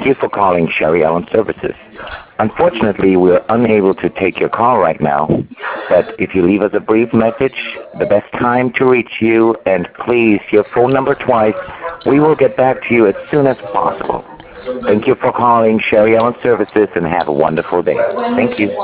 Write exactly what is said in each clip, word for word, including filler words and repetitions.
you for calling Sherry Ellen Services. Unfortunately, we're unable to take your call right now, but if you leave us a brief message, the best time to reach you, and please your phone number twice, we will get back to you as soon as possible. Thank you for calling Sherry Ellen Services and have a wonderful day. Thank you.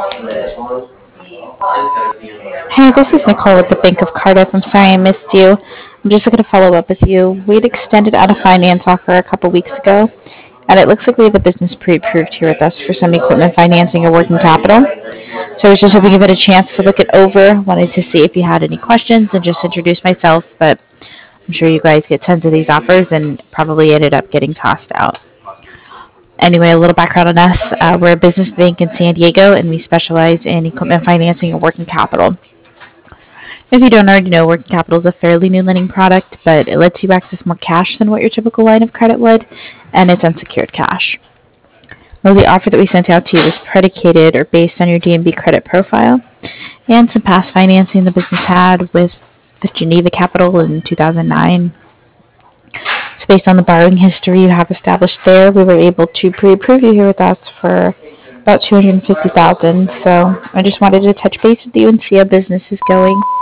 Hey, this is Nicole with the Bank of Cardiff. I'm sorry I missed you. I'm just looking to follow up with you. We'd extended out a finance offer a couple weeks ago, and it looks like we have a business pre-approved here with us for some equipment financing or working capital. So I was just hoping you had a chance to look it over. Wanted to see if you had any questions and just introduce myself, but I'm sure you guys get tons of these offers and probably ended up getting tossed out. Anyway, a little background on us. Uh, we're a business bank in San Diego, and we specialize in equipment financing and working capital. If you don't already know, working capital is a fairly new lending product, but it lets you access more cash than what your typical line of credit would, and it's unsecured cash. Well, the offer that we sent out to you was predicated or based on your D and B credit profile and some past financing the business had with the Geneva Capital in two thousand nine. So based on the borrowing history you have established there, we were able to pre-approve you here with us for about two hundred fifty thousand dollars. So I just wanted to touch base with you and see how business is going.